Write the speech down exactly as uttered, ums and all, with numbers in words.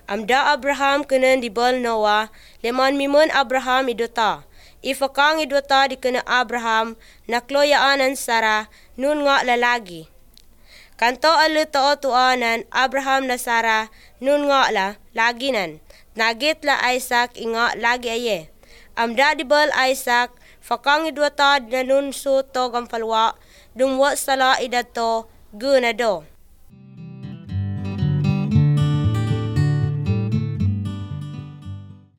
Amda Abraham kenen dibel Noah, leman mimun Abraham idota. Ifakang idota dikena Abraham, nakloyaanan Sarah, nun nga lalagi. Kanto alu too tuanan Abraham na Sarah, nun nga la, laginan. Nagit la Isaac inga lagi aye. Amda dibel Isaac, fakang idota na nun su to gampalwa, dumwa sala idato, gunado.